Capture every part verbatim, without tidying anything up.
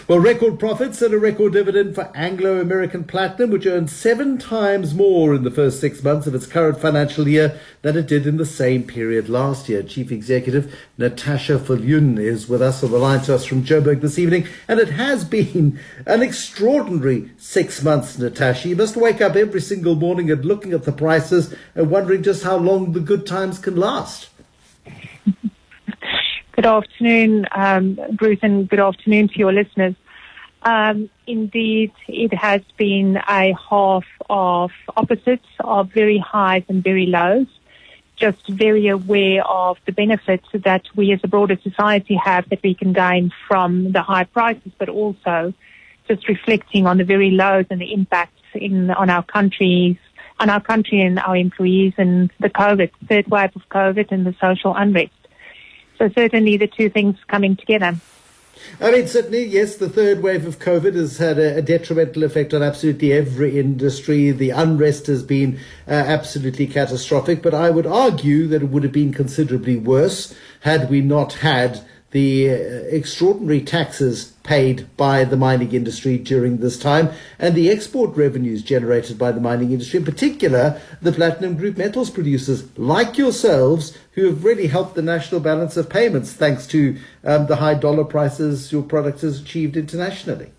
Well, record profits and a record dividend for Anglo American Platinum, which earned seven times more in the first six months of its current financial year than it did in the same period last year. Chief Executive Natascha Viljoen is with us on the line to us from Joburg this evening, and it has been an extraordinary six months, Natascha. You must wake up every single morning and looking at the prices and wondering just how long the good times can last. Good afternoon, um, Bruce, and good afternoon to your listeners. Um, indeed, it has been a half of opposites, of very highs and very lows. Just very aware of the benefits that we as a broader society have that we can gain from the high prices, but also just reflecting on the very lows and the impacts in on our countries, on our country and our employees, and the COVID, third wave of COVID and the social unrest. So certainly the two things coming together. I mean, certainly, yes, the third wave of COVID has had a, a detrimental effect on absolutely every industry. The unrest has been uh, absolutely catastrophic. But I would argue that it would have been considerably worse had we not had the uh, extraordinary taxes paid by the mining industry during this time and the export revenues generated by the mining industry, in particular the platinum group metals producers like yourselves, who have really helped the national balance of payments thanks to um, the high dollar prices your product has achieved internationally.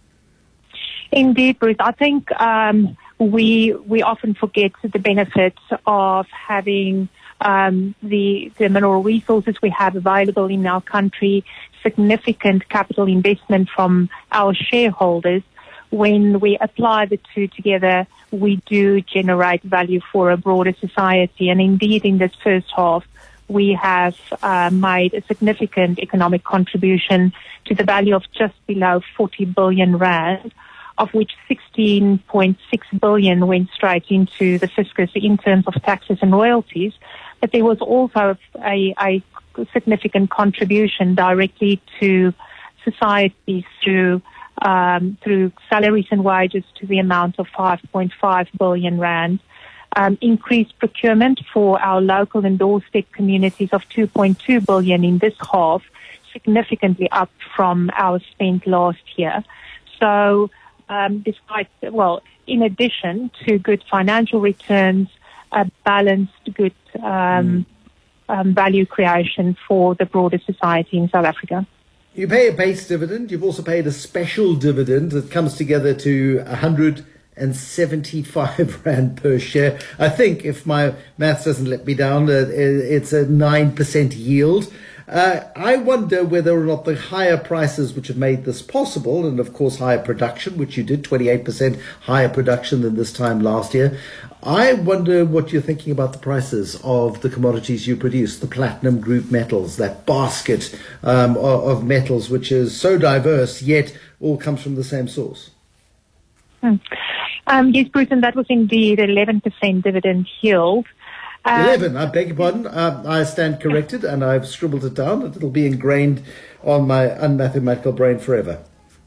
Indeed, Bruce. I think um, we we often forget the benefits of having Um, the, the mineral resources we have available in our country, significant capital investment from our shareholders. When we apply the two together, we do generate value for a broader society. And indeed, in this first half, we have uh, made a significant economic contribution to the value of just below forty billion rand, of which sixteen point six billion went straight into the fiscus in terms of taxes and royalties. But there was also a, a significant contribution directly to society through um, through salaries and wages to the amount of five point five billion rand. Um, increased procurement for our local and doorstep communities of two point two billion in this half, significantly up from our spend last year. So, um, despite, well, in addition to good financial returns, a balanced, good um, mm. um, value creation for the broader society in South Africa. You pay a base dividend. You've also paid a special dividend that comes together to one hundred seventy-five rand per share. I think, if my maths doesn't let me down, uh, it's a nine percent yield. Uh, I wonder whether or not the higher prices which have made this possible, and of course higher production, which you did, twenty-eight percent higher production than this time last year. I wonder what you're thinking about the prices of the commodities you produce, the platinum group metals, that basket um, of, of metals which is so diverse, yet all comes from the same source. Hmm. Um, yes, Bruce, and that was indeed eleven percent dividend yield. Um, eleven, I beg your pardon. Uh, I stand corrected and I've scribbled it down. It'll be ingrained on my unmathematical brain forever.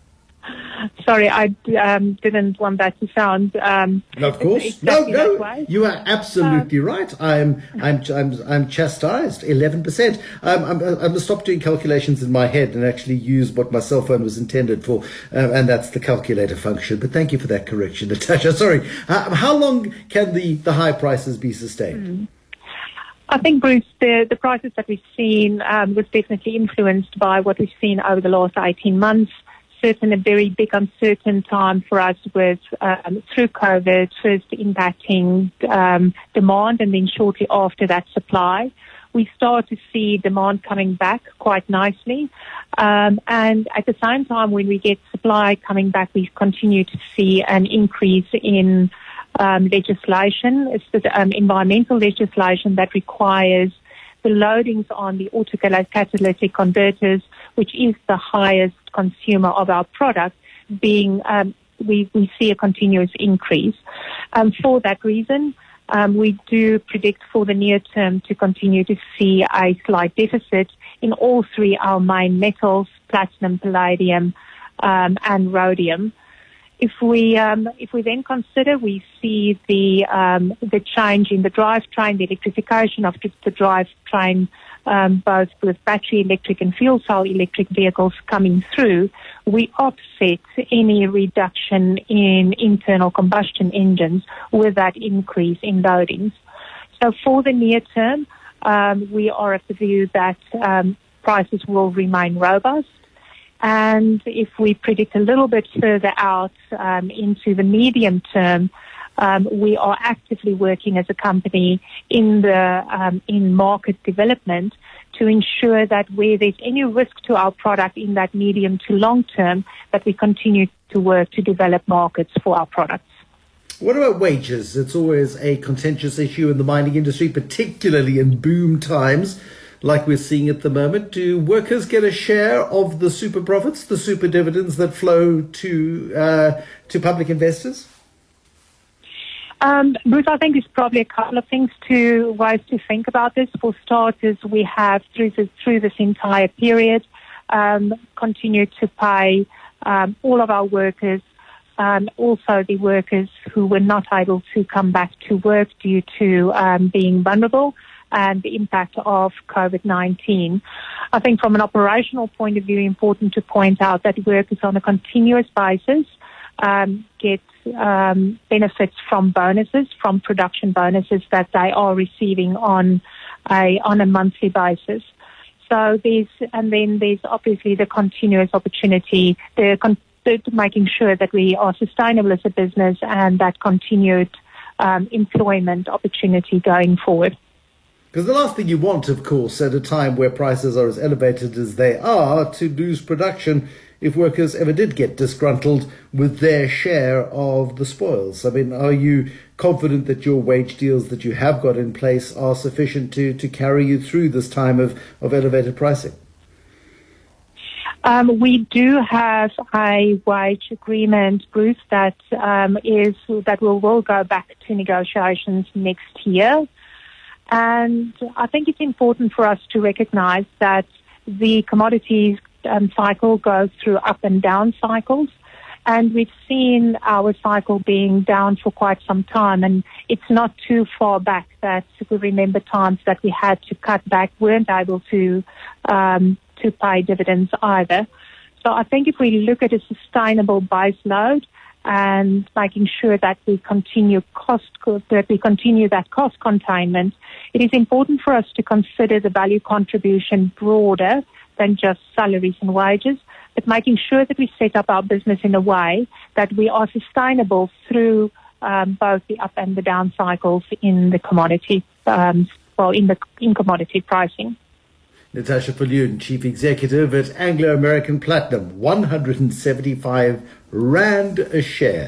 Sorry, I um, didn't want that to sound. Um, no, of course, exactly no, no. You are absolutely uh, right. I'm, I'm, I'm, I'm chastised. Eleven percent. I'm, I'm, I'm going to stop doing calculations in my head and actually use what my cell phone was intended for, uh, and that's the calculator function. But thank you for that correction, Natascha. Sorry. Uh, how long can the, the high prices be sustained? Mm. I think, Bruce, the, the prices that we've seen um, was definitely influenced by what we've seen over the last eighteen months. Certainly a very big uncertain time for us with um, through COVID, first impacting um, demand and then shortly after that supply. We start to see demand coming back quite nicely. Um, and at the same time, when we get supply coming back, we continue to see an increase in um, legislation. It's the um, environmental legislation that requires the loadings on the autocatalytic converters, which is the highest consumer of our product, being um, we, we see a continuous increase. Um, for that reason, um, we do predict for the near term to continue to see a slight deficit in all three our main metals, platinum, palladium, um, and rhodium. If we um, if we then consider, we see the um, the change in the drivetrain, the electrification of the drivetrain, um, both with battery electric and fuel cell electric vehicles coming through, we offset any reduction in internal combustion engines with that increase in loadings. So for the near term, um, we are of the view that um, prices will remain robust. And if we predict a little bit further out um, into the medium term, um, we are actively working as a company in the um, in market development to ensure that where there's any risk to our product in that medium to long term, that we continue to work to develop markets for our products. What about wages? It's always a contentious issue in the mining industry, particularly in boom times like we're seeing at the moment. Do workers get a share of the super profits, the super dividends that flow to uh, to public investors? Um, Bruce, I think there's probably a couple of things to ways to think about this. For starters, we have through this, through this entire period um, continued to pay um, all of our workers, um, also the workers who were not able to come back to work due to um, being vulnerable and the impact of COVID nineteen. I think from an operational point of view, important to point out that workers on a continuous basis um, get um, benefits from bonuses, from production bonuses that they are receiving on a on a monthly basis. So there's, and then there's obviously the continuous opportunity, the, con- the making sure that we are sustainable as a business and that continued um, employment opportunity going forward. Because the last thing you want, of course, at a time where prices are as elevated as they are, to lose production if workers ever did get disgruntled with their share of the spoils. I mean, are you confident that your wage deals that you have got in place are sufficient to, to carry you through this time of, of elevated pricing? Um, we do have a wage agreement, Bruce, that um, is that will will go back to negotiations next year. And I think it's important for us to recognize that the commodities um, cycle goes through up and down cycles. And we've seen our cycle being down for quite some time. And it's not too far back that we remember times that we had to cut back, weren't able to um, to pay dividends either. So I think if we look at a sustainable base load, and making sure that we continue cost that we continue that cost containment, it is important for us to consider the value contribution broader than just salaries and wages, but making sure that we set up our business in a way that we are sustainable through um, both the up and the down cycles in the commodity, um, well, in the in commodity pricing. Natasha Viljoen, Chief Executive at Anglo American Platinum, one hundred seventy-five rand a share.